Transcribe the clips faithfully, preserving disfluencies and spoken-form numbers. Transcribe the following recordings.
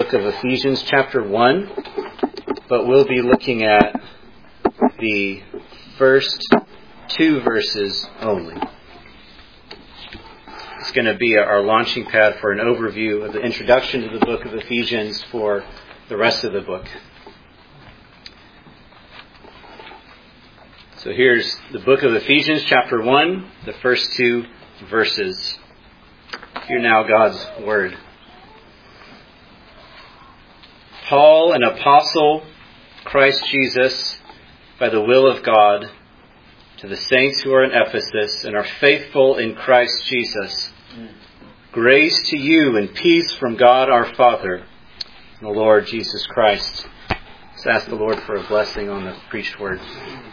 book of Ephesians chapter one, but we'll be looking at the first two verses only. It's going to be our launching pad for an overview of the introduction to the book of Ephesians for the rest of the book. So here's the book of Ephesians chapter one, the first two verses. Hear now God's word. Paul, an apostle, Christ Jesus, by the will of God, to the saints who are in Ephesus and are faithful in Christ Jesus. Grace to you and peace from God our Father and the Lord Jesus Christ. Let's ask the Lord for a blessing on the preached word.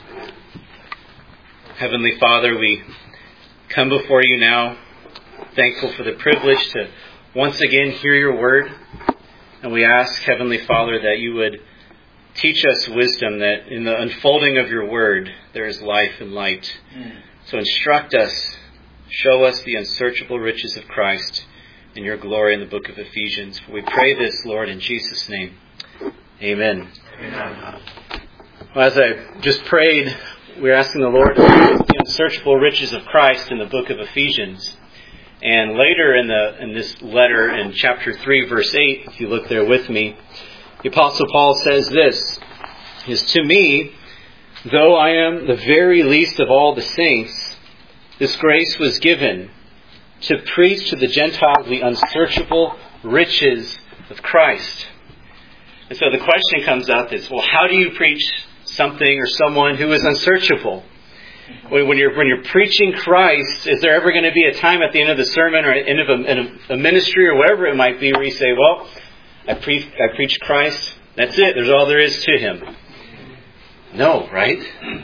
Heavenly Father, we come before you now, thankful for the privilege to once again hear your word. And we ask, Heavenly Father, that you would teach us wisdom, that in the unfolding of your word there is life and light. Mm. So instruct us, show us the unsearchable riches of Christ and your glory in the book of Ephesians. For we pray this, Lord, in Jesus' name. Amen. Amen. Well, as I just prayed, we're asking the Lord to show us the unsearchable riches of Christ in the book of Ephesians. And later in the in this letter, in chapter three, verse eight, if you look there with me, the Apostle Paul says this, is to me, though I am the very least of all the saints, this grace was given to preach to the Gentiles the unsearchable riches of Christ. And so the question comes up is, well, how do you preach something or someone who is unsearchable? When you're when you're preaching Christ, is there ever going to be a time at the end of the sermon or at the end of a, a ministry or whatever it might be where you say, well, I, pre- I preached Christ, that's it, there's all there is to him? No, right?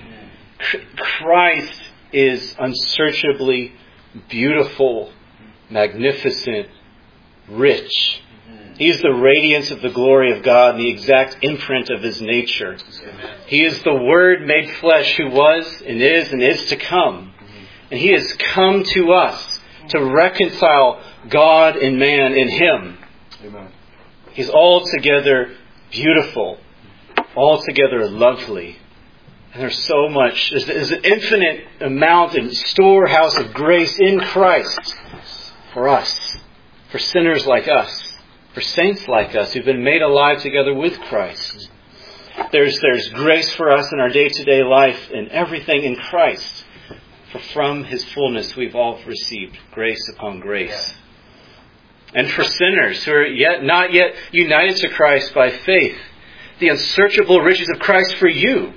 Christ is unsearchably beautiful, magnificent, rich. He is the radiance of the glory of God and the exact imprint of his nature. Amen. He is the Word made flesh who was and is and is to come. Mm-hmm. And he has come to us to reconcile God and man in him. Amen. He's altogether beautiful, altogether lovely. And there's so much, there's, there's an infinite amount and storehouse of grace in Christ for us, for sinners like us. For saints like us who've been made alive together with Christ. There's, there's grace for us in our day-to-day life and everything in Christ. For from his fullness we've all received grace upon grace. And for sinners who are yet not yet united to Christ by faith, the unsearchable riches of Christ for you.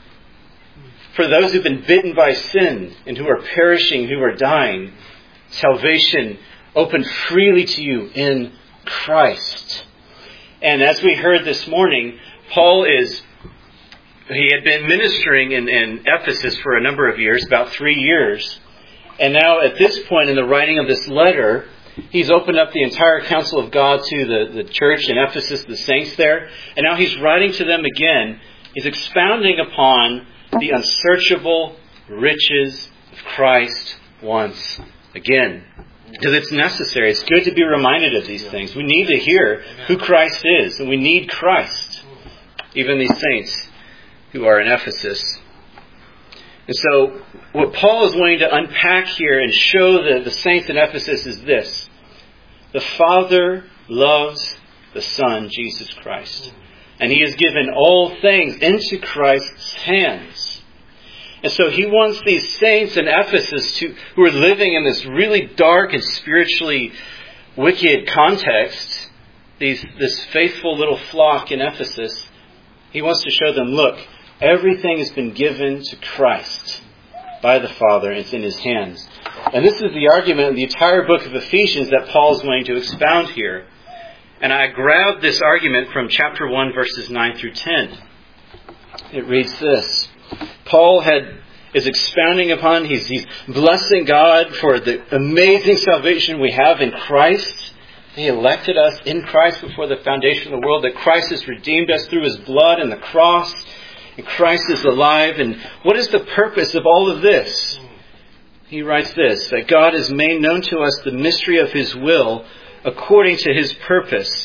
For those who've been bitten by sin and who are perishing, who are dying, salvation opened freely to you in Christ. And as we heard this morning, Paul is, he had been ministering in, in Ephesus for a number of years, about three years. And now at this point in the writing of this letter, he's opened up the entire counsel of God to the, the church in Ephesus, the saints there. And now he's writing to them again. He's expounding upon the unsearchable riches of Christ once again. Because it's necessary. It's good to be reminded of these things. We need to hear who Christ is. And we need Christ. Even these saints who are in Ephesus. And so what Paul is wanting to unpack here and show the, the saints in Ephesus is this. The Father loves the Son, Jesus Christ. And he has given all things into Christ's hands. And so he wants these saints in Ephesus to, who are living in this really dark and spiritually wicked context, these, this faithful little flock in Ephesus, he wants to show them, look, everything has been given to Christ by the Father, and it's in his hands. And this is the argument in the entire book of Ephesians that Paul is going to expound here. And I grabbed this argument from chapter one, verses nine through ten. It reads this. Paul had is expounding upon, he's, he's blessing God for the amazing salvation we have in Christ. He elected us in Christ before the foundation of the world, that Christ has redeemed us through his blood and the cross, and Christ is alive. And what is the purpose of all of this? He writes this, that God has made known to us the mystery of his will according to his purpose,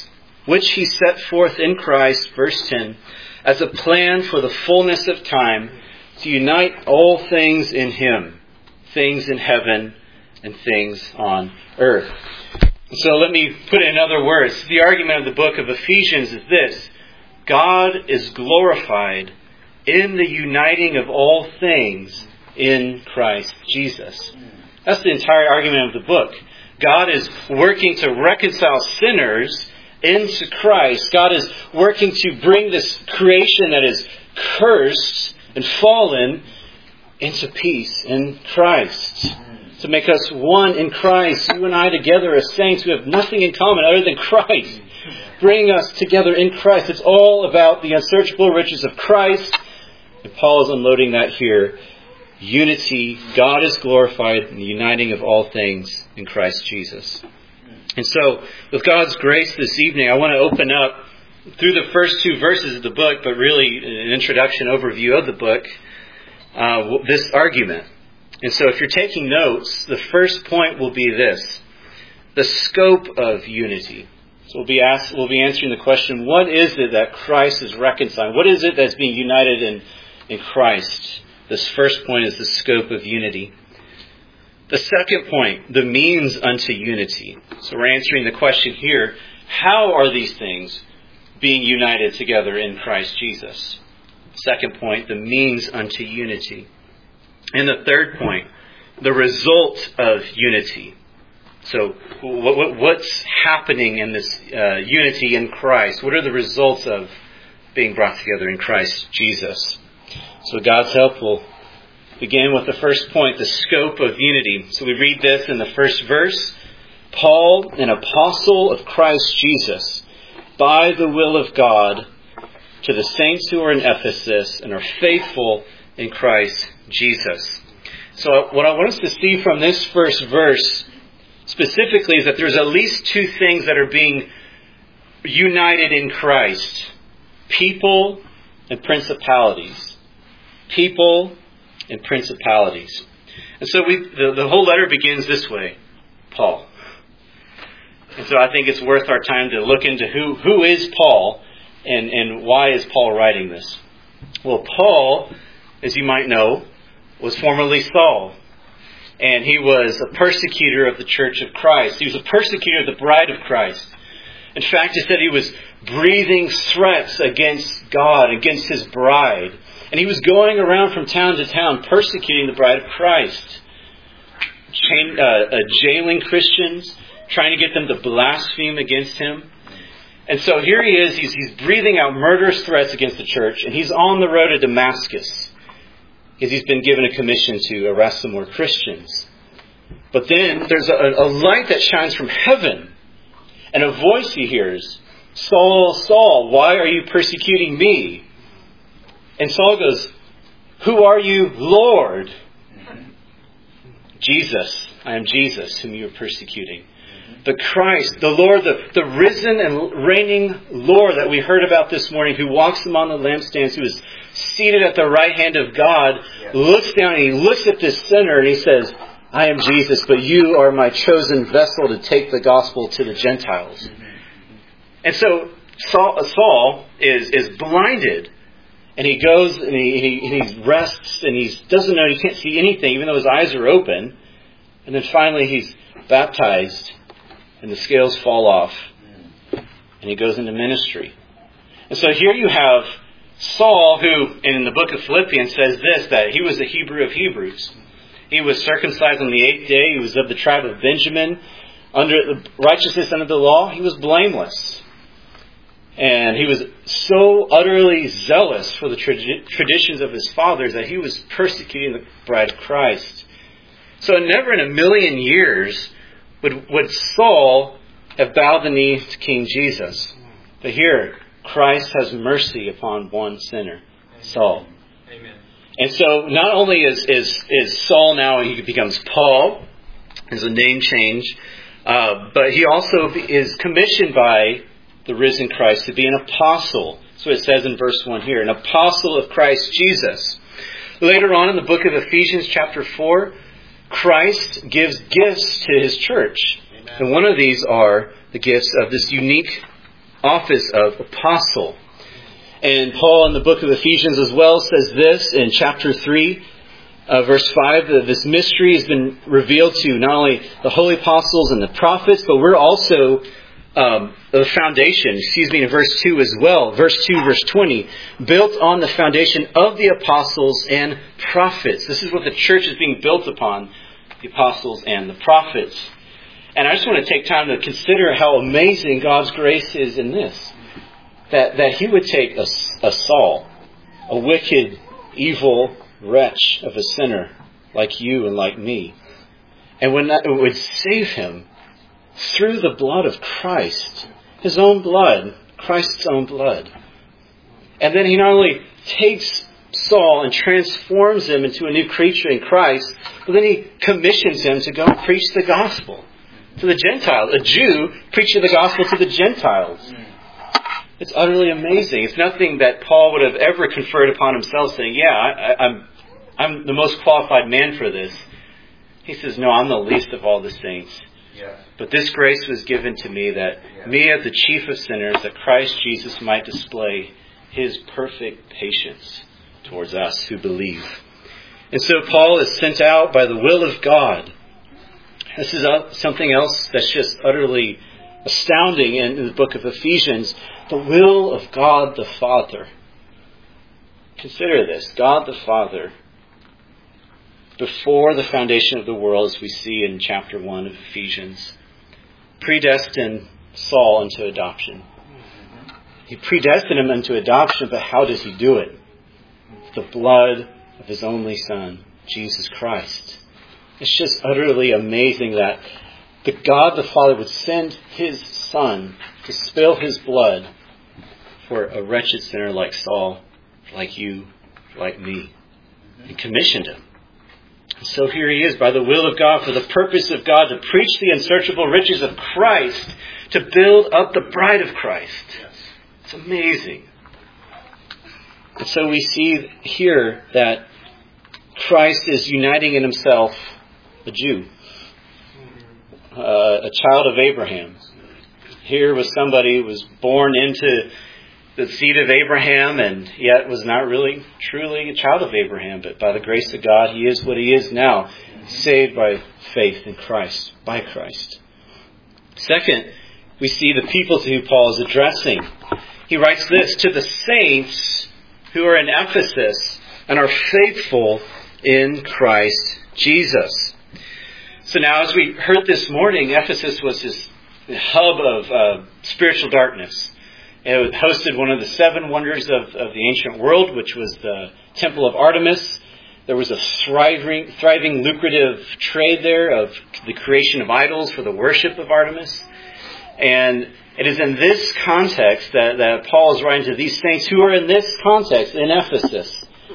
which he set forth in Christ, verse ten, as a plan for the fullness of time, to unite all things in him, things in heaven and things on earth. So let me put it in other words. The argument of the book of Ephesians is this: God is glorified in the uniting of all things in Christ Jesus. That's the entire argument of the book. God is working to reconcile sinners into Christ. God is working to bring this creation that is cursed and fallen into peace in Christ. To make us one in Christ, you and I together as saints who have nothing in common other than Christ. Bring us together in Christ. It's all about the unsearchable riches of Christ. And Paul is unloading that here. Unity, God is glorified in the uniting of all things in Christ Jesus. And so, with God's grace this evening, I want to open up through the first two verses of the book, but really an introduction overview of the book, uh, this argument. And so if you're taking notes, the first point will be this: the scope of unity. So we'll be asked, we'll be answering the question, what is it that Christ is reconciling? What is it that's being united in, in Christ? This first point is the scope of unity. The second point, the means unto unity. So we're answering the question here, how are these things being united together in Christ Jesus? Second point, the means unto unity. And the third point, the result of unity. So what's happening in this uh, unity in Christ? What are the results of being brought together in Christ Jesus? So with God's help, we'll begin with the first point, the scope of unity. So we read this in the first verse. Paul, an apostle of Christ Jesus, by the will of God, to the saints who are in Ephesus and are faithful in Christ Jesus. So what I want us to see from this first verse specifically is that there's at least two things that are being united in Christ: people and principalities. People and principalities. And so we, the, the whole letter begins this way: Paul. And so I think it's worth our time to look into who, who is Paul and, and why is Paul writing this. Well, Paul, as you might know, was formerly Saul. And he was a persecutor of the church of Christ. He was a persecutor of the bride of Christ. In fact, he said he was breathing threats against God, against his bride. And he was going around from town to town persecuting the bride of Christ. Chain, uh, uh, jailing Christians, trying to get them to blaspheme against him. And so here he is, he's, he's breathing out murderous threats against the church. And he's on the road to Damascus, because he's been given a commission to arrest some more Christians. But then there's a, a light that shines from heaven. And a voice he hears: Saul, Saul, why are you persecuting me? And Saul goes, who are you, Lord? Jesus, I am Jesus, whom you are persecuting. The Christ, the Lord, the, the risen and reigning Lord that we heard about this morning, who walks among the lampstands, who is seated at the right hand of God, yes. looks down and he looks at this sinner and he says, I am Jesus, but you are my chosen vessel to take the gospel to the Gentiles. Mm-hmm. And so Saul, Saul is, is blinded. And he goes and he, he, he rests and he doesn't know, he can't see anything, even though his eyes are open. And then finally he's baptized and the scales fall off. And he goes into ministry. And so here you have Saul, who in the book of Philippians says this, that he was a Hebrew of Hebrews. He was circumcised on the eighth day. He was of the tribe of Benjamin. Under the righteousness under the law, he was blameless. And he was so utterly zealous for the tra- traditions of his fathers that he was persecuting the bride of Christ. So never in a million years would, would Saul have bowed the knee to King Jesus. But here, Christ has mercy upon one sinner, Saul. Amen. And so not only is, is, is Saul now, he becomes Paul, as a name change, uh, but he also is commissioned by the risen Christ to be an apostle. So it says in verse one here, an apostle of Christ Jesus. Later on in the book of Ephesians chapter four, Christ gives gifts to his church. Amen. And one of these are the gifts of this unique office of apostle. And Paul in the book of Ephesians as well says this in chapter three, uh, verse five, that this mystery has been revealed to not only the holy apostles and the prophets, but we're also um, the foundation, excuse me, in verse two as well. Verse two, verse twenty, built on the foundation of the apostles and prophets. This is what the church is being built upon, the apostles and the prophets. And I just want to take time to consider how amazing God's grace is in this. That, that He would take a, a Saul, a wicked, evil wretch of a sinner like you and like me, and when that, it would save him through the blood of Christ, His own blood, Christ's own blood. And then He not only takes Saul and transforms him into a new creature in Christ, but then He commissions him to go and preach the gospel to the Gentiles. A Jew preaching the gospel to the Gentiles. It's utterly amazing. It's nothing that Paul would have ever conferred upon himself, saying, yeah, I, I'm, I'm the most qualified man for this. He says, no, I'm the least of all the saints. Yeah. But this grace was given to me that yeah. me as the chief of sinners, that Christ Jesus might display His perfect patience towards us who believe. And so Paul is sent out by the will of God. This is something else that's just utterly astounding in the book of Ephesians. The will of God the Father. Consider this. God the Father, before the foundation of the world, as we see in chapter one of Ephesians, predestined Saul into adoption. He predestined him into adoption, but how does He do it? The blood of His only Son, Jesus Christ. It's just utterly amazing that the God the Father would send His Son to spill His blood for a wretched sinner like Saul, like you, like me, and commissioned him. And so here He is, by the will of God, for the purpose of God, to preach the unsearchable riches of Christ, to build up the bride of Christ. It's amazing. And so we see here that Christ is uniting in Himself a Jew, uh, a child of Abraham. Here was somebody who was born into the seed of Abraham and yet was not really truly a child of Abraham. But by the grace of God, he is what he is now, saved by faith in Christ, by Christ. Second, we see the people to whom Paul is addressing. He writes this, to the saints who are in Ephesus and are faithful in Christ Jesus. So now, as we heard this morning, Ephesus was this hub of uh, spiritual darkness. It hosted one of the seven wonders of, of the ancient world, which was the Temple of Artemis. There was a thriving, thriving, lucrative trade there of the creation of idols for the worship of Artemis. And it is in this context that, that Paul is writing to these saints who are in this context in Ephesus.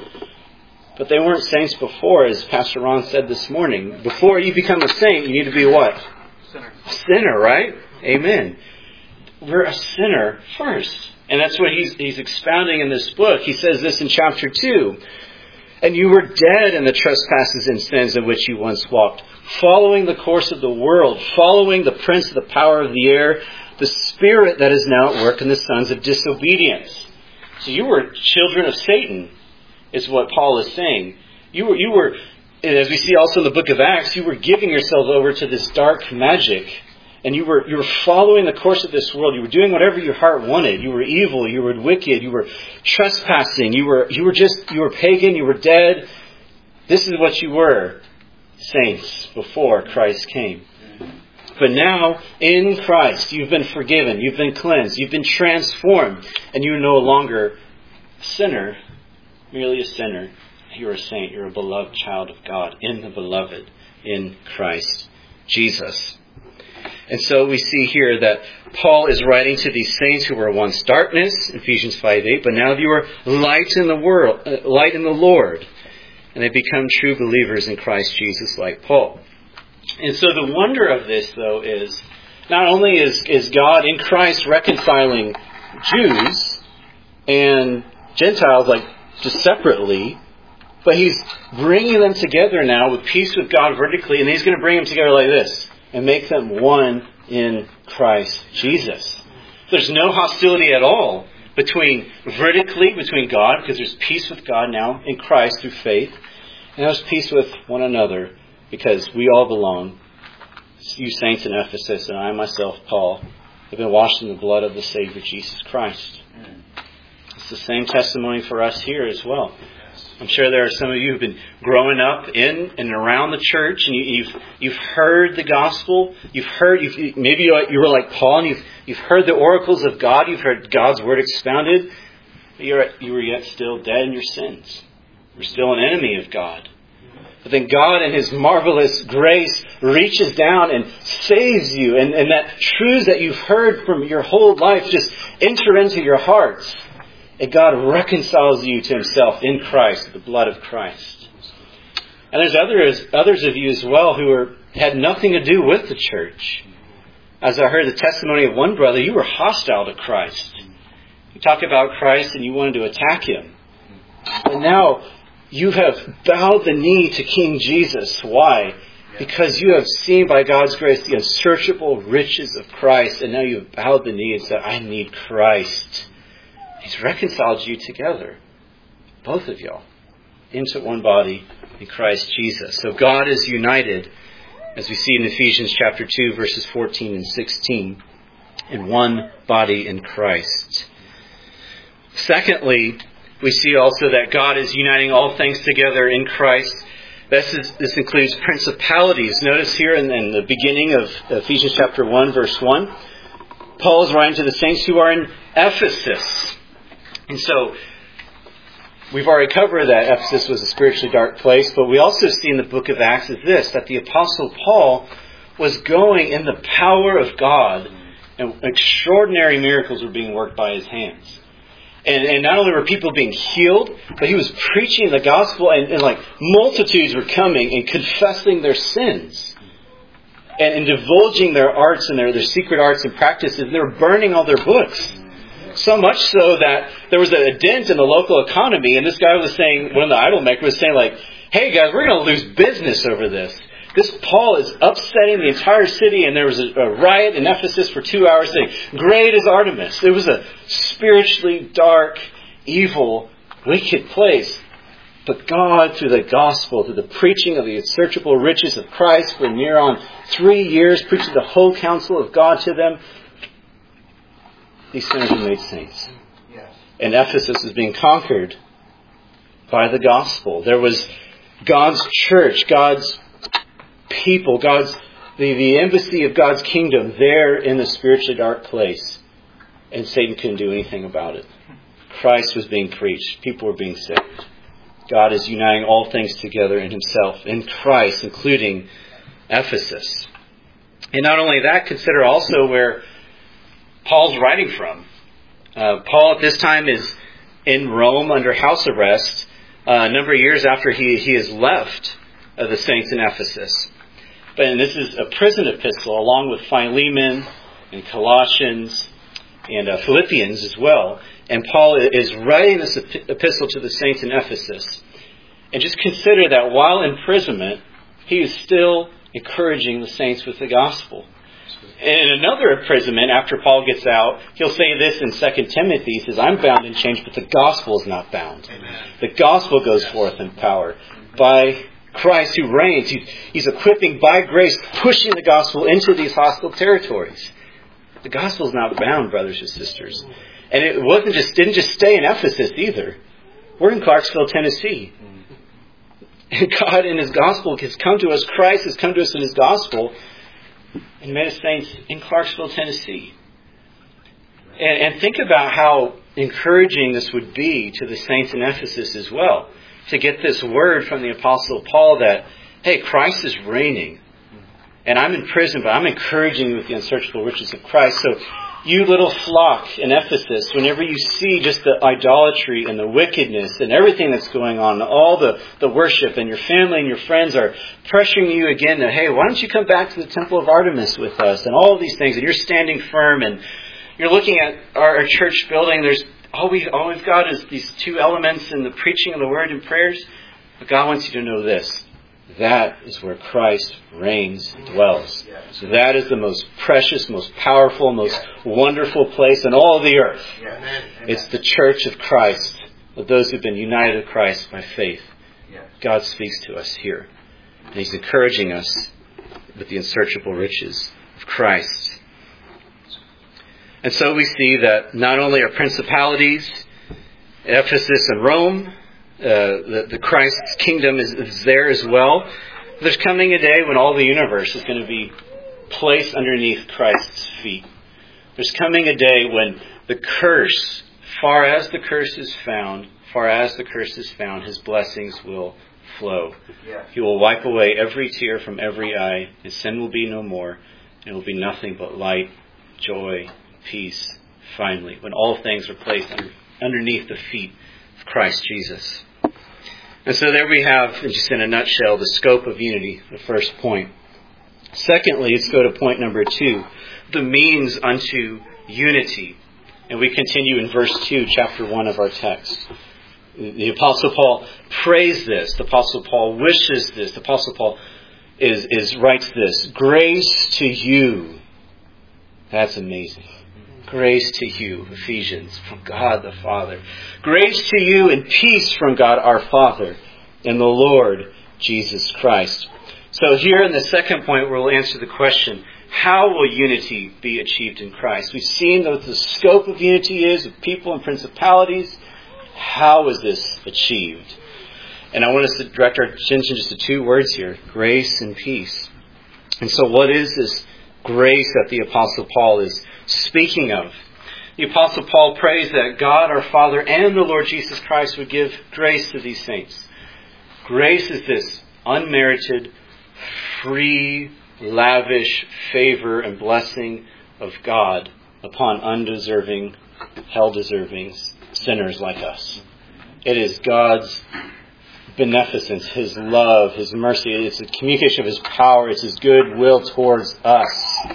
But they weren't saints before, as Pastor Ron said this morning. Before you become a saint, you need to be what? Sinner. A sinner, right? Amen. We're a sinner first. And that's what he's, he's expounding in this book. He says this in chapter two. And you were dead in the trespasses and sins in which you once walked, following the course of the world, following the prince of the power of the air, the spirit that is now at work in the sons of disobedience. So you were children of Satan, is what Paul is saying. You were, you were, as we see also in the book of Acts, you were giving yourself over to this dark magic. And you were you were following the course of this world. You were doing whatever your heart wanted. You were evil. You were wicked. You were trespassing. You were you were just you were pagan. You were dead. This is what you were, saints, before Christ came. But now in Christ, you've been forgiven. You've been cleansed. You've been transformed, and you're no longer a sinner, merely a sinner. You're a saint. You're a beloved child of God in the beloved, in Christ Jesus. And so we see here that Paul is writing to these saints who were once darkness, Ephesians five eight, but now you are light in the world, uh, light in the Lord, and they become true believers in Christ Jesus, like Paul. And so the wonder of this, though, is not only is, is God in Christ reconciling Jews and Gentiles, like just separately, but He's bringing them together now with peace with God vertically, and He's going to bring them together like this. And make them one in Christ Jesus. There's no hostility at all between vertically between God, because there's peace with God now in Christ through faith. And there's peace with one another because we all belong. You saints in Ephesus and I myself, Paul, have been washed in the blood of the Savior Jesus Christ. It's the same testimony for us here as well. I'm sure there are some of you who've been growing up in and around the church, and you, you've you've heard the gospel. You've heard you've, maybe you were like Paul, and you've you've heard the oracles of God. You've heard God's word expounded. But you're you were yet still dead in your sins. You're still an enemy of God. But then God in His marvelous grace reaches down and saves you, and, and that truths that you've heard from your whole life just enter into your hearts. And God reconciles you to Himself in Christ, the blood of Christ. And there's others, others of you as well who are, had nothing to do with the church. As I heard the testimony of one brother, you were hostile to Christ. You talk about Christ and you wanted to attack Him. And now you have bowed the knee to King Jesus. Why? Because you have seen by God's grace the unsearchable riches of Christ. And now you have bowed the knee and said, I need Christ. He's reconciled you together, both of y'all, into one body in Christ Jesus. So God is united, as we see in Ephesians chapter two, verses fourteen and sixteen, in one body in Christ. Secondly, we see also that God is uniting all things together in Christ. This, is, this includes principalities. Notice here in, in the beginning of Ephesians chapter one, verse one, Paul is writing to the saints who are in Ephesus. And so, we've already covered that Ephesus was a spiritually dark place, but we also see in the book of Acts is this, that the Apostle Paul was going in the power of God, and extraordinary miracles were being worked by his hands. And, and not only were people being healed, but he was preaching the gospel, and, and like multitudes were coming and confessing their sins. And, and divulging their arts and their, their secret arts and practices, and they were burning all their books. So much so that there was a dent in the local economy, and this guy was saying, one of the idol makers was saying like, hey guys, we're going to lose business over this. This Paul is upsetting the entire city, and there was a, a riot in Ephesus for two hours saying, great is Artemis. It was a spiritually dark, evil, wicked place. But God, through the gospel, through the preaching of the unsearchable riches of Christ for near on three years, preaching the whole counsel of God to them, these sinners were made saints. And Ephesus is being conquered by the gospel. There was God's church, God's people, God's the, the embassy of God's kingdom there in the spiritually dark place. And Satan couldn't do anything about it. Christ was being preached. People were being saved. God is uniting all things together in Himself, in Christ, including Ephesus. And not only that, consider also where Paul's writing from. Uh, Paul at this time is in Rome under house arrest uh, a number of years after he, he has left uh, the saints in Ephesus. But and this is a prison epistle along with Philemon and Colossians and uh, Philippians as well. And Paul is writing this epistle to the saints in Ephesus. And just consider that while in imprisonment, he is still encouraging the saints with the gospel. And in another imprisonment, after Paul gets out, he'll say this in Second Timothy. He says, I'm bound in chains, but the gospel is not bound. Amen. The gospel goes yes. forth in power by Christ who reigns. He's, he's equipping by grace, pushing the gospel into these hostile territories. The gospel is not bound, brothers and sisters. And it wasn't just didn't just stay in Ephesus either. We're in Clarksville, Tennessee. And God in His gospel has come to us. Christ has come to us in His gospel and made us saints in Clarksville, Tennessee. And, and think about how encouraging this would be to the saints in Ephesus as well. To get this word from the Apostle Paul that, hey, Christ is reigning. And I'm in prison, but I'm encouraging you with the unsearchable riches of Christ. So you little flock in Ephesus, whenever you see just the idolatry and the wickedness and everything that's going on, all the, the worship, and your family and your friends are pressuring you again to, hey, why don't you come back to the temple of Artemis with us, and all of these things, and you're standing firm, and you're looking at our, our church building, there's all, we, all we've got is these two elements in the preaching of the word and prayers. But God wants you to know this. that is where Christ reigns and dwells. So that is the most precious, most powerful, most wonderful place in all the earth. It's the church of Christ, of those who've been united with Christ by faith. God speaks to us here. And He's encouraging us with the unsearchable riches of Christ. And so we see that not only are principalities, Ephesus and Rome, uh, the, the Christ's kingdom is, is there as well. There's coming a day when all the universe is going to be placed underneath Christ's feet. There's coming a day when the curse, far as the curse is found, far as the curse is found, His blessings will flow. Yeah. He will wipe away every tear from every eye, and sin will be no more, and it will be nothing but light, joy, peace, finally, when all things are placed under, underneath the feet of Christ Jesus. And so there we have, just in a nutshell, the scope of unity, the first point. Secondly, let's go to point number two, the means unto unity. And we continue in verse two, chapter one of our text. The Apostle Paul prays this. The Apostle Paul wishes this. The Apostle Paul is, is writes this. Grace to you. That's amazing. Grace to you, Ephesians, from God the Father. Grace to you and peace from God our Father and the Lord Jesus Christ. So here in the second point, we'll answer the question, how will unity be achieved in Christ? We've seen what the scope of unity is, of people and principalities. How is this achieved? And I want us to direct our attention just to two words here, grace and peace. And so what is this grace that the Apostle Paul is speaking of? The Apostle Paul prays that God our Father and the Lord Jesus Christ would give grace to these saints. Grace is this unmerited, free, lavish favor and blessing of God upon undeserving, hell-deserving sinners like us. It is God's beneficence, His love, His mercy. It's a communication of His power. It's His goodwill towards us.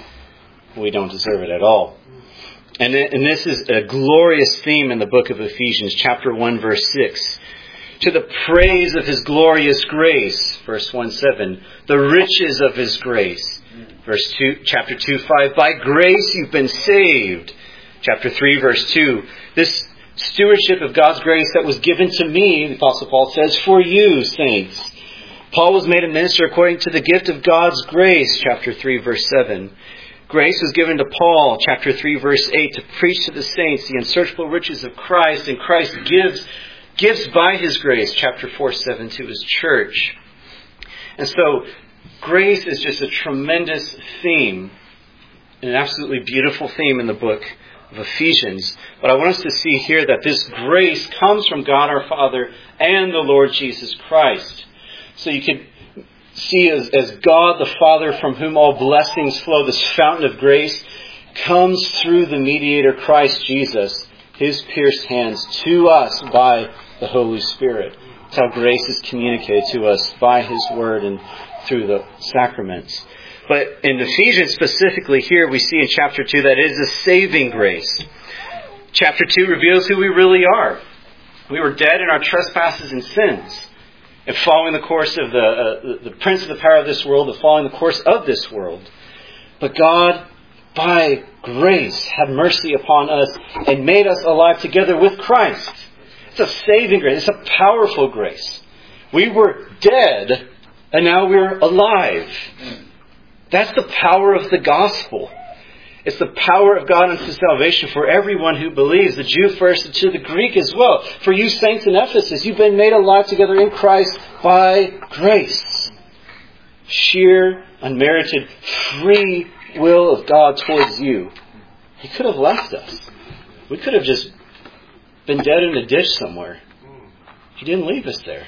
We don't deserve it at all. And, and this is a glorious theme in the book of Ephesians, chapter one, verse six. To the praise of His glorious grace, verse one seven. The riches of His grace, verse two, chapter two five. By grace you've been saved, chapter three, verse two. This stewardship of God's grace that was given to me, the Apostle Paul says, for you, saints. Paul was made a minister according to the gift of God's grace, chapter three, verse seven. Grace was given to Paul, chapter three, verse eight, to preach to the saints the unsearchable riches of Christ, and Christ gives gives by His grace, chapter four, seven, to His church. And so, grace is just a tremendous theme, an absolutely beautiful theme in the book of Ephesians. But I want us to see here that this grace comes from God our Father and the Lord Jesus Christ. So you can see as, as God the Father, from whom all blessings flow, this fountain of grace comes through the mediator Christ Jesus, His pierced hands to us by the Holy Spirit. That's how grace is communicated to us by His Word and through the sacraments. But in Ephesians specifically here, we see in chapter two that it is a saving grace. Chapter two reveals who we really are. We were dead in our trespasses and sins, and following the course of the, uh, the prince of the power of this world, and following the course of this world. But God, by grace, had mercy upon us and made us alive together with Christ. It's a saving grace. It's a powerful grace. We were dead, and now we're alive. That's the power of the gospel. It's the power of God unto salvation for everyone who believes, the Jew first and to the Greek as well. For you saints in Ephesus, you've been made alive together in Christ by grace. Sheer, unmerited, free will of God towards you. He could have left us. We could have just been dead in a ditch somewhere. He didn't leave us there.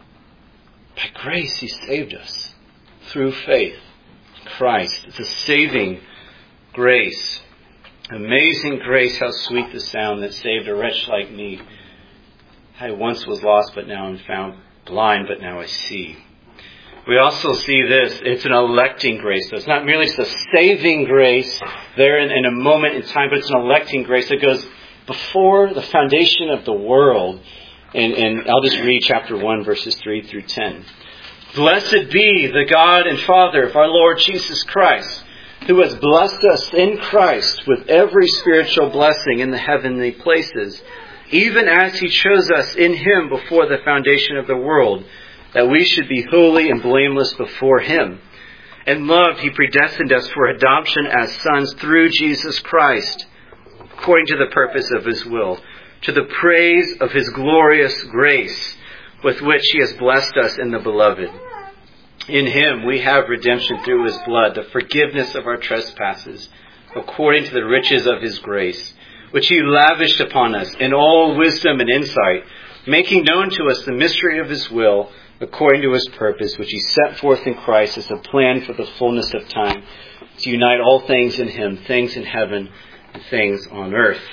By grace, He saved us through faith. Christ. It's a saving grace. Amazing grace, how sweet the sound that saved a wretch like me. I once was lost, but now I'm found, blind, but now I see. We also see this, it's an electing grace. So it's not merely just a saving grace there in, in a moment in time, but it's an electing grace that goes before the foundation of the world. And, and I'll just read chapter one, verses three through ten. Blessed be the God and Father of our Lord Jesus Christ, who has blessed us in Christ with every spiritual blessing in the heavenly places, even as He chose us in Him before the foundation of the world, that we should be holy and blameless before Him. In love He predestined us for adoption as sons through Jesus Christ, according to the purpose of His will, to the praise of His glorious grace, with which He has blessed us in the Beloved. In Him we have redemption through His blood, the forgiveness of our trespasses, according to the riches of His grace, which He lavished upon us in all wisdom and insight, making known to us the mystery of His will, according to His purpose, which He set forth in Christ as a plan for the fullness of time, to unite all things in Him, things in heaven and things on earth.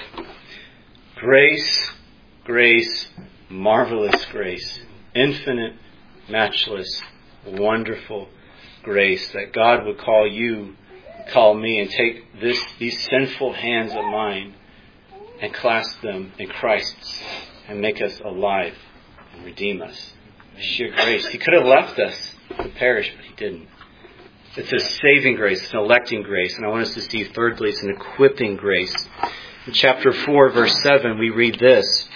Grace, grace, marvelous grace, infinite, matchless, wonderful grace, that God would call you, call me, and take this these sinful hands of mine and clasp them in Christ's and make us alive and redeem us. Sheer grace. He could have left us to perish, but He didn't. It's a saving grace, it's an electing grace. And I want us to see, thirdly, it's an equipping grace. In chapter four, verse seven, we read this.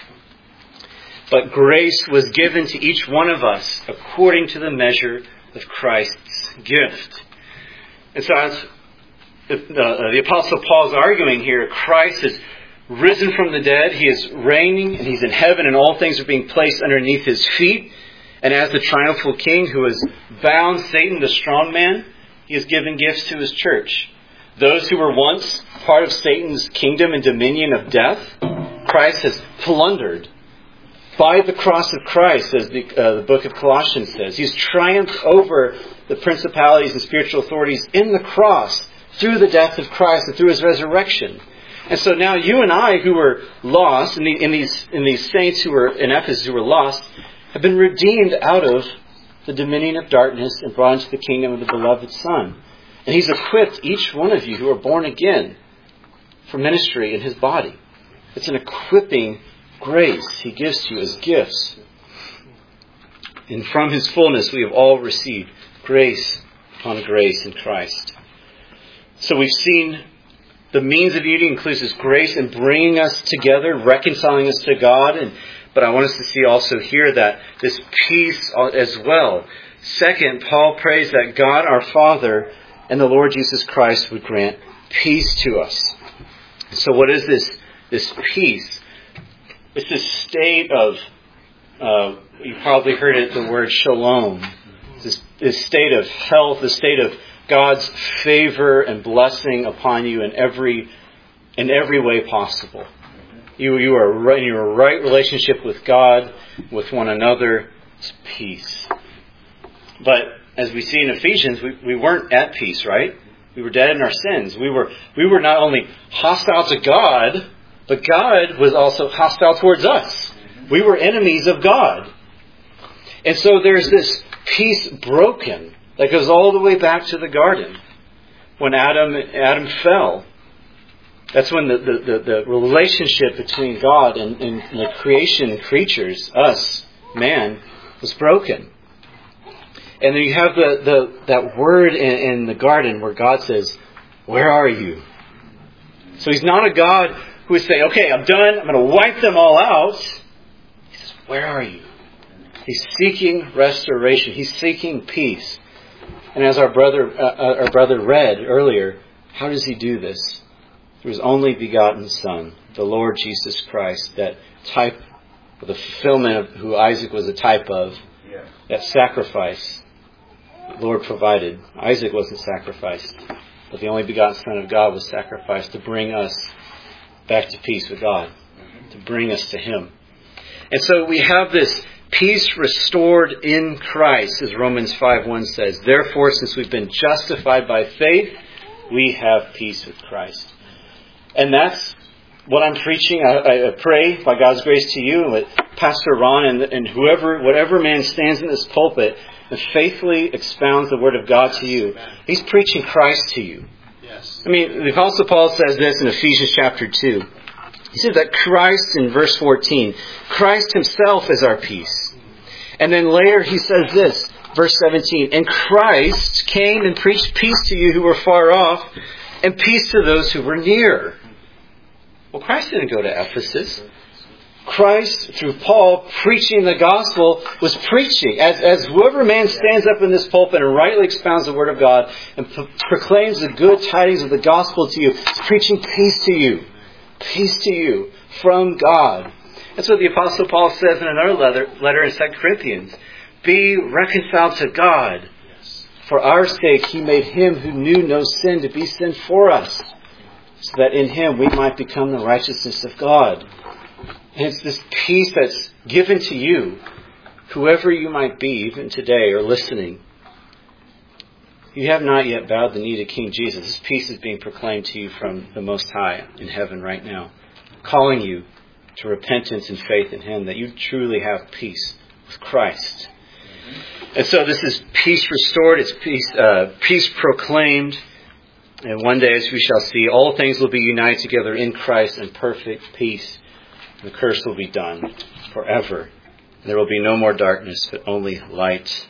But grace was given to each one of us according to the measure of Christ's gift. And so as the, uh, the Apostle Paul is arguing here, Christ is risen from the dead. He is reigning and He's in heaven, and all things are being placed underneath His feet. And as the triumphal King who has bound Satan, the strong man, He has given gifts to His church. Those who were once part of Satan's kingdom and dominion of death, Christ has plundered by the cross of Christ, as the, uh, the book of Colossians says. He's triumphed over the principalities and spiritual authorities in the cross through the death of Christ and through His resurrection. And so now you and I, who were lost, and the, in these in these saints who were in Ephesus who were lost, have been redeemed out of the dominion of darkness and brought into the kingdom of the beloved Son. And He's equipped each one of you who are born again for ministry in His body. It's an equipping grace He gives to you as gifts. And from His fullness we have all received grace upon grace in Christ. So we've seen the means of unity includes His grace in bringing us together, reconciling us to God. And but I want us to see also here that this peace as well. Second, Paul prays that God our Father and the Lord Jesus Christ would grant peace to us. So what is this, this peace? It's this state of, uh, you probably heard it, the word shalom. This, this state of health, the state of God's favor and blessing upon you in every in every way possible. You you are right, in your right relationship with God, with one another. It's peace. But as we see in Ephesians, we, we weren't at peace, right? We were dead in our sins. We were we were not only hostile to God, but God was also hostile towards us. We were enemies of God. And so there's this peace broken that goes all the way back to the garden when Adam Adam fell. That's when the, the, the, the relationship between God and, and the creation creatures, us, man, was broken. And then you have the, the that word in, in the garden where God says, "Where are you?" So He's not a God who would say, "Okay, I'm done. I'm going to wipe them all out." He says, "Where are you?" He's seeking restoration. He's seeking peace. And as our brother uh, our brother read earlier, how does He do this? Through His only begotten Son, the Lord Jesus Christ, that type, the fulfillment of who Isaac was a type of, yeah. That sacrifice the Lord provided. Isaac wasn't sacrificed, but the only begotten Son of God was sacrificed to bring us back to peace with God, to bring us to Him. And so we have this peace restored in Christ, as Romans five one says. Therefore, since we've been justified by faith, we have peace with Christ. And that's what I'm preaching. I, I pray by God's grace to you and with Pastor Ron and, and whoever, whatever man stands in this pulpit and faithfully expounds the Word of God to you. He's preaching Christ to you. Yes. I mean, the Apostle Paul says this in Ephesians chapter two. He says that Christ, in verse fourteen, Christ Himself is our peace. And then later he says this, Verse seventeen, and Christ came and preached peace to you who were far off, and peace to those who were near. Well, Christ didn't go to Ephesus. Christ, through Paul, preaching the gospel, was preaching. As, as whoever man stands up in this pulpit and rightly expounds the word of God and pro- proclaims the good tidings of the gospel to you, is preaching peace to you. Peace to you from God. That's what the Apostle Paul says in another letter, letter in Second Corinthians. Be reconciled to God. For our sake He made Him who knew no sin to be sin for us, so that in Him we might become the righteousness of God. And it's this peace that's given to you, whoever you might be, even today or listening. You have not yet bowed the knee to King Jesus. This peace is being proclaimed to you from the Most High in heaven right now, calling you to repentance and faith in Him, that you truly have peace with Christ. And so this is peace restored, it's peace, uh, peace proclaimed. And one day, as we shall see, all things will be united together in Christ in perfect peace. The curse will be done forever. There will be no more darkness, but only light.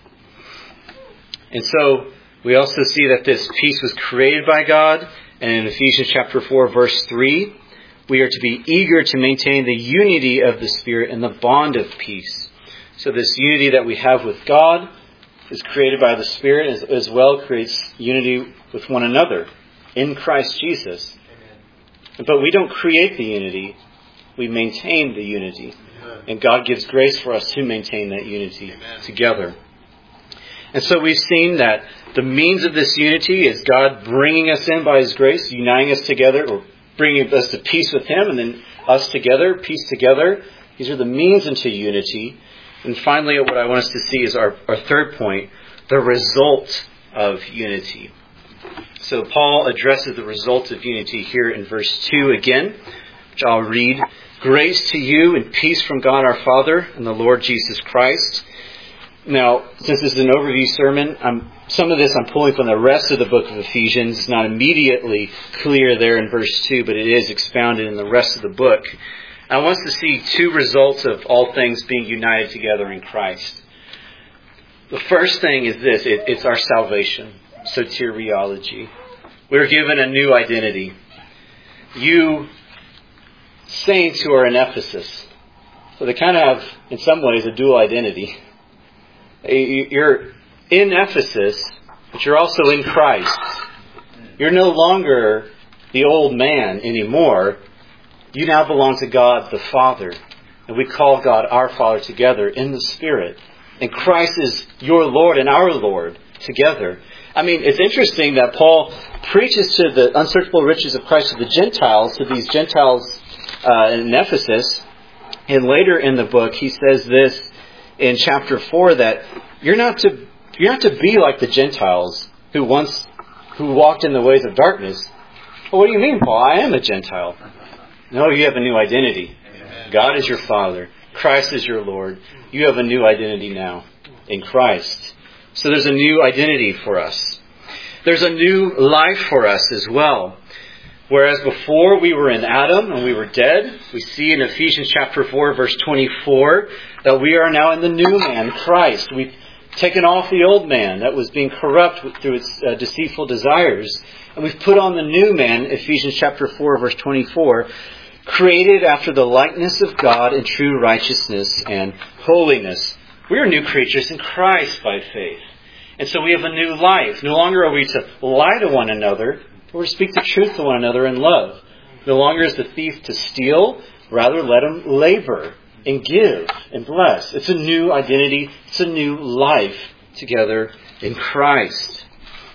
And so we also see that this peace was created by God. And in Ephesians chapter four, verse three, we are to be eager to maintain the unity of the Spirit and the bond of peace. So this unity that we have with God is created by the Spirit, as, as well creates unity with one another in Christ Jesus. Amen. But we don't create the unity. We maintain the unity. Amen. And God gives grace for us to maintain that unity Amen. Together. And so we've seen that the means of this unity is God bringing us in by His grace, uniting us together, or bringing us to peace with Him, and then us together, peace together. These are the means into unity. And finally, what I want us to see is our, our third point, the result of unity. So Paul addresses the result of unity here in verse two again, which I'll read. Grace to you and peace from God our Father and the Lord Jesus Christ. Now, since this is an overview sermon, I'm, some of this I'm pulling from the rest of the book of Ephesians. It's not immediately clear there in verse two, but it is expounded in the rest of the book. I want us to see two results of all things being united together in Christ. The first thing is this. It, it's our salvation. Soteriology. We're given a new identity. You saints who are in Ephesus, so they kind of have, in some ways, a dual identity. You're in Ephesus, but you're also in Christ. You're no longer the old man anymore. You now belong to God the Father. And we call God our Father together in the Spirit. And Christ is your Lord and our Lord together. I mean, it's interesting that Paul preaches to the unsearchable riches of Christ to the Gentiles, to these Gentiles uh, in Ephesus. And later in the book, he says this in chapter four, that you're not to you're not to be like the Gentiles who once who walked in the ways of darkness. Well, what do you mean, Paul? I am a Gentile. No, you have a new identity. Amen. God is your Father. Christ is your Lord. You have a new identity now in Christ. So there's a new identity for us. There's a new life for us as well. Whereas before we were in Adam and we were dead, we see in Ephesians chapter four, verse twenty-four, that we are now in the new man, Christ. We've taken off the old man that was being corrupt through its uh, deceitful desires. And we've put on the new man, Ephesians chapter four, verse twenty-four, created after the likeness of God in true righteousness and holiness. We are new creatures in Christ by faith. And so we have a new life. No longer are we to lie to one another, but we're to speak the truth to one another in love. No longer is the thief to steal, rather let him labor and give and bless. It's a new identity. It's a new life together in Christ.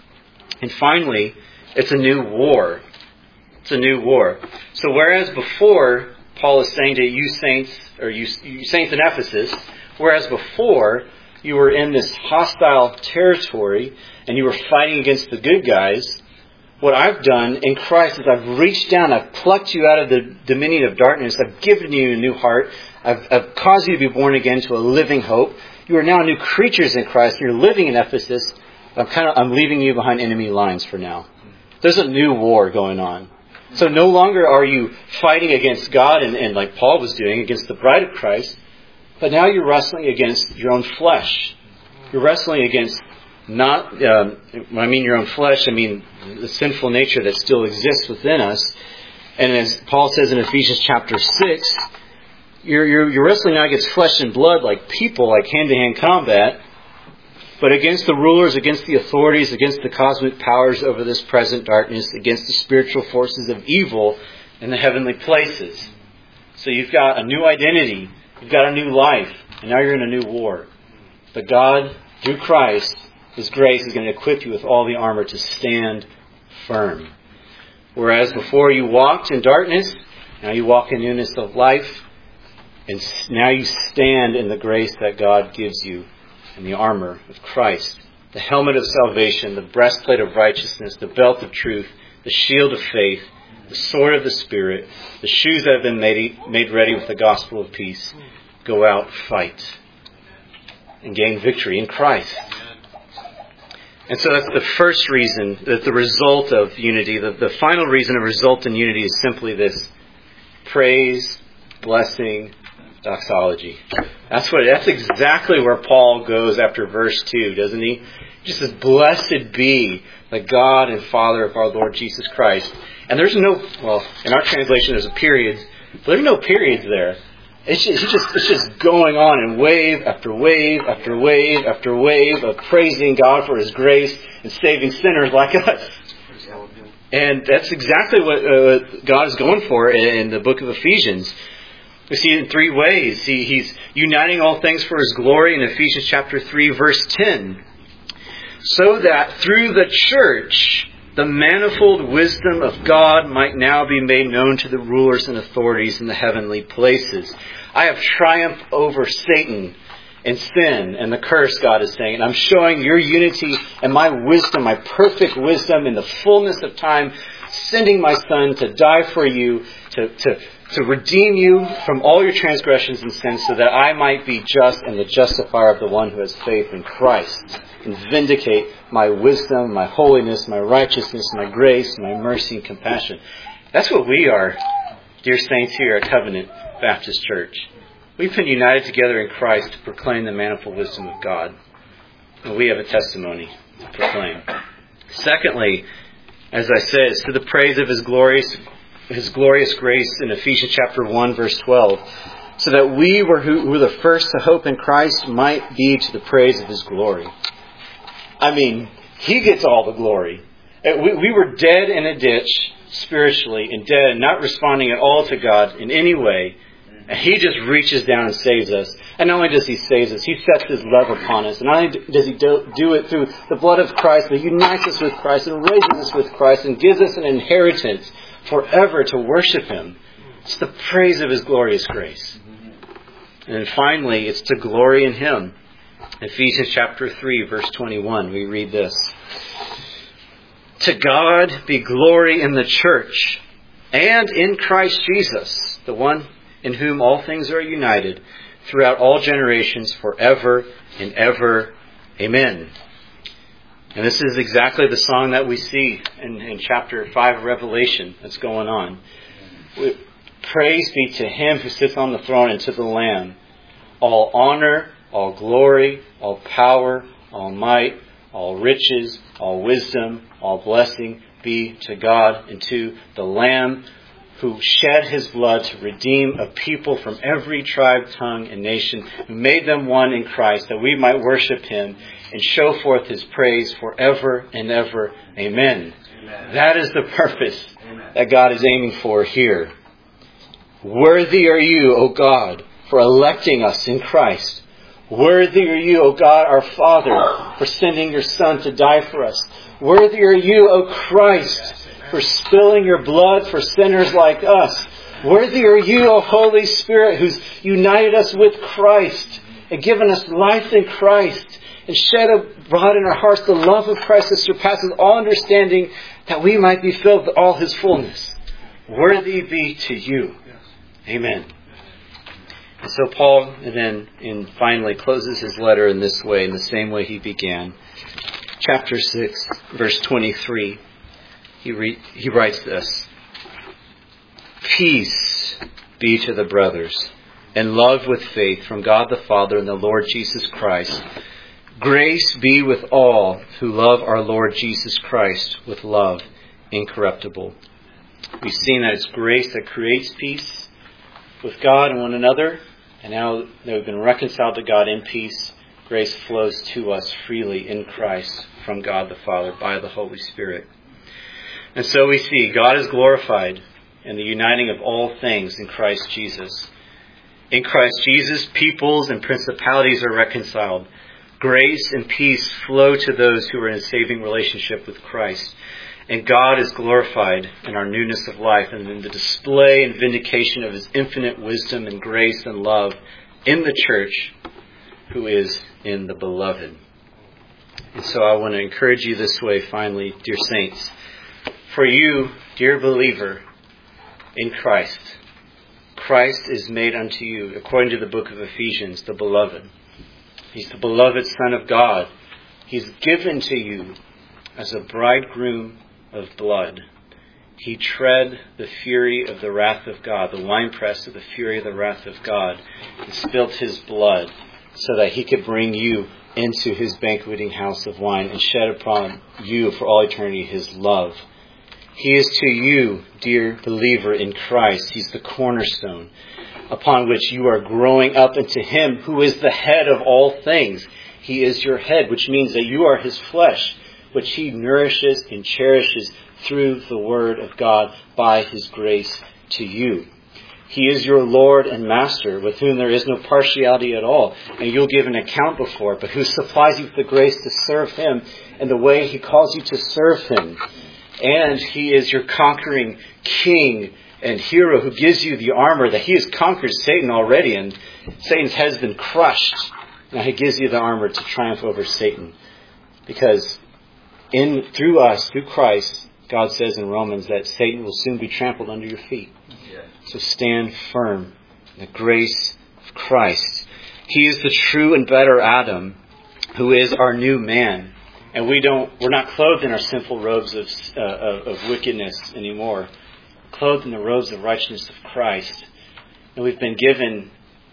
And finally, it's a new war. It's a new war. So whereas before, Paul is saying to you saints, or you, you saints in Ephesus, whereas before you were in this hostile territory and you were fighting against the good guys, what I've done in Christ is I've reached down, I've plucked you out of the dominion of darkness, I've given you a new heart, I've, I've caused you to be born again to a living hope. You are now new creatures in Christ. You're living in Ephesus. I'm kind of I'm leaving you behind enemy lines for now. There's a new war going on. So no longer are you fighting against God and, and like Paul was doing against the bride of Christ, but now you're wrestling against your own flesh. You're wrestling against not, um, when I mean your own flesh, I mean the sinful nature that still exists within us. And as Paul says in Ephesians chapter six, you're, you're, you're wrestling not against flesh and blood like people, like hand-to-hand combat, but against the rulers, against the authorities, against the cosmic powers over this present darkness, against the spiritual forces of evil in the heavenly places. So you've got a new identity, you've got a new life, and now you're in a new war. But God, through Christ, His grace is going to equip you with all the armor to stand firm. Whereas before you walked in darkness, now you walk in newness of life, and now you stand in the grace that God gives you in the armor of Christ. The helmet of salvation, the breastplate of righteousness, the belt of truth, the shield of faith, the sword of the Spirit, the shoes that have been made, made ready with the gospel of peace. Go out, fight, and gain victory in Christ. And so that's the first reason, that the result of unity, the, the final reason a result in unity is simply this: praise, blessing, doxology. That's what. That's exactly where Paul goes after verse two, doesn't he? He just says, "Blessed be the God and Father of our Lord Jesus Christ." And there's no, well, in our translation there's a period, but there's no periods there. It's just, it's just, it's just going on in wave after wave after wave after wave of praising God for His grace and saving sinners like us. And that's exactly what uh, God is going for in the book of Ephesians. We see it in three ways. He, he's uniting all things for His glory in Ephesians chapter three, verse ten. So that through the church, the manifold wisdom of God might now be made known to the rulers and authorities in the heavenly places. I have triumphed over Satan and sin and the curse, God is saying. And I'm showing your unity and my wisdom, my perfect wisdom in the fullness of time, sending my Son to die for you, to, to, to redeem you from all your transgressions and sins, so that I might be just and the justifier of the one who has faith in Christ, and vindicate my wisdom, my holiness, my righteousness, my grace, my mercy and compassion. That's what we are, dear saints here at Covenant Baptist Church. We've been united together in Christ to proclaim the manifold wisdom of God. And we have a testimony to proclaim. Secondly, as I said, it's to the praise of His glorious, His glorious grace in Ephesians chapter one, verse twelve, so that we were who were the first to hope in Christ might be to the praise of His glory. I mean, He gets all the glory. We, we were dead in a ditch spiritually, and dead and not responding at all to God in any way. And He just reaches down and saves us. And not only does He save us, He sets His love upon us. And not only does He do, do it through the blood of Christ, but He unites us with Christ and raises us with Christ and gives us an inheritance forever to worship Him. It's the praise of His glorious grace. And then finally, it's to glory in Him. Ephesians chapter three, verse twenty-one, we read this. To God be glory in the church and in Christ Jesus, the one in whom all things are united, throughout all generations, forever and ever. Amen. And this is exactly the song that we see in, in chapter five of Revelation that's going on. Praise be to Him who sits on the throne and to the Lamb. All honor, all glory, all power, all might, all riches, all wisdom, all blessing be to God and to the Lamb, who shed His blood to redeem a people from every tribe, tongue, and nation, who made them one in Christ, that we might worship Him and show forth His praise forever and ever. Amen. Amen. That is the purpose Amen. That God is aiming for here. Worthy are you, O God, for electing us in Christ. Worthy are you, O God, our Father, for sending your Son to die for us. Worthy are you, O Christ, for spilling your blood for sinners like us. Worthy are you, O Holy Spirit, who's united us with Christ and given us life in Christ and shed abroad in our hearts the love of Christ that surpasses all understanding, that we might be filled with all His fullness. Worthy be to you. Amen. And so Paul then and finally closes his letter in this way, in the same way he began. Chapter six, verse twenty-three. He, re- he writes this. Peace be to the brothers, and love with faith from God the Father and the Lord Jesus Christ. Grace be with all who love our Lord Jesus Christ with love incorruptible. We've seen that it's grace that creates peace with God and one another. And now that we've been reconciled to God in peace, grace flows to us freely in Christ from God the Father by the Holy Spirit. And so we see God is glorified in the uniting of all things in Christ Jesus. In Christ Jesus, peoples and principalities are reconciled. Grace and peace flow to those who are in a saving relationship with Christ. And God is glorified in our newness of life and in the display and vindication of His infinite wisdom and grace and love in the church who is in the Beloved. And so I want to encourage you this way finally, dear saints. For you, dear believer in Christ, Christ is made unto you, according to the book of Ephesians, the Beloved. He's the beloved Son of God. He's given to you as a bridegroom of blood. He tread the fury of the wrath of God, the winepress of the fury of the wrath of God, and spilt His blood so that He could bring you into His banqueting house of wine and shed upon you for all eternity His love. He is to you, dear believer in Christ. He's the cornerstone upon which you are growing up into Him who is the head of all things. He is your head, which means that you are His flesh, which He nourishes and cherishes through the Word of God by His grace to you. He is your Lord and Master, with whom there is no partiality at all, and you'll give an account before, but who supplies you with the grace to serve Him in the way He calls you to serve Him. And He is your conquering King and hero who gives you the armor that He has conquered Satan already, and Satan's head has been crushed. Now He gives you the armor to triumph over Satan. Because in through us, through Christ, God says in Romans that Satan will soon be trampled under your feet. Yeah. So stand firm in the grace of Christ. He is the true and better Adam, who is our new man. And we don't, we're not clothed in our sinful robes of, uh, of, of wickedness anymore. Clothed in the robes of righteousness of Christ. And we've been given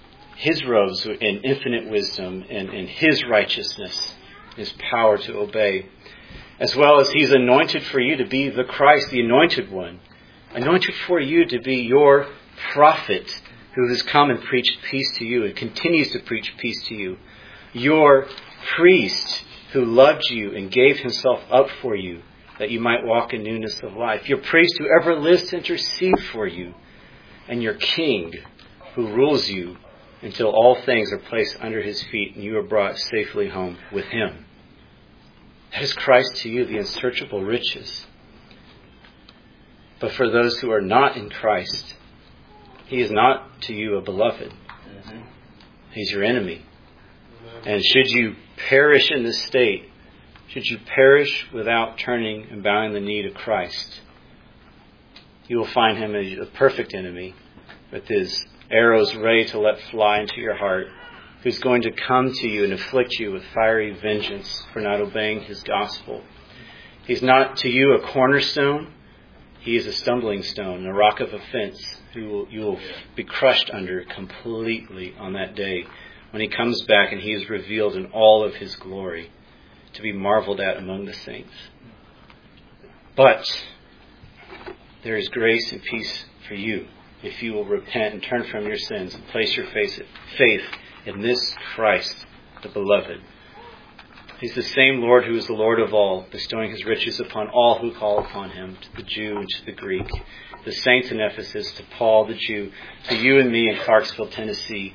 His robes in infinite wisdom and in His righteousness, His power to obey. As well as He's anointed for you to be the Christ, the anointed one. Anointed for you to be your prophet who has come and preached peace to you and continues to preach peace to you. Your priest who loved you and gave Himself up for you, that you might walk in newness of life. Your priest who ever lives to intercede for you. And your King who rules you until all things are placed under His feet and you are brought safely home with Him. That is Christ to you, the unsearchable riches. But for those who are not in Christ, He is not to you a beloved. Mm-hmm. He's your enemy. And should you perish in this state, should you perish without turning and bowing the knee to Christ, you will find Him as a perfect enemy with His arrows ready to let fly into your heart, who's going to come to you and afflict you with fiery vengeance for not obeying His gospel. He's not to you a cornerstone. He is a stumbling stone, a rock of offense, who will, you will be crushed under completely on that day when He comes back and He is revealed in all of His glory to be marveled at among the saints. But there is grace and peace for you if you will repent and turn from your sins and place your faith in this Christ, the Beloved. He's the same Lord who is the Lord of all, bestowing His riches upon all who call upon Him, to the Jew and to the Greek, the saints in Ephesus, to Paul the Jew, to you and me in Clarksville, Tennessee.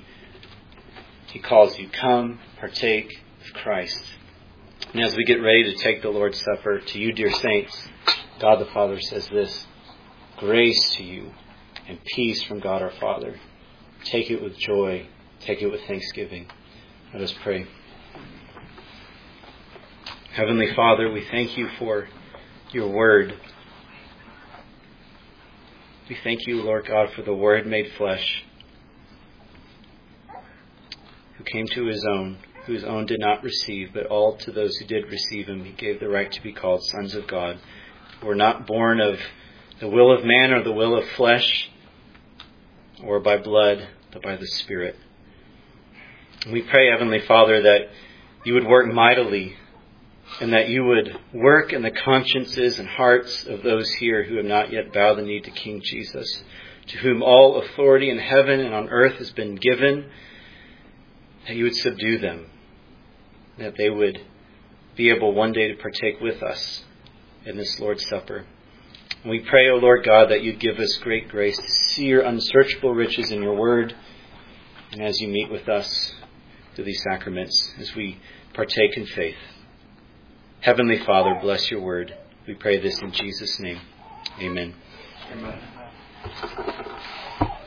He calls you, come, partake of Christ. And as we get ready to take the Lord's Supper, to you, dear saints, God the Father says this: grace to you and peace from God our Father. Take it with joy. Take it with thanksgiving. Let us pray. Heavenly Father, we thank you for your word. We thank you, Lord God, for the Word made flesh, who came to His own, who His own did not receive, but all to those who did receive Him, He gave the right to be called sons of God. We're not born of the will of man or the will of flesh or by blood, but by the Spirit. And we pray, Heavenly Father, that you would work mightily, and that you would work in the consciences and hearts of those here who have not yet bowed the knee to King Jesus, to whom all authority in heaven and on earth has been given, that you would subdue them, that they would be able one day to partake with us in this Lord's Supper. And we pray, O Lord God, that you'd give us great grace to see your unsearchable riches in your word, and as you meet with us through these sacraments, as we partake in faith. Heavenly Father, bless your word. We pray this in Jesus' name. Amen. Amen.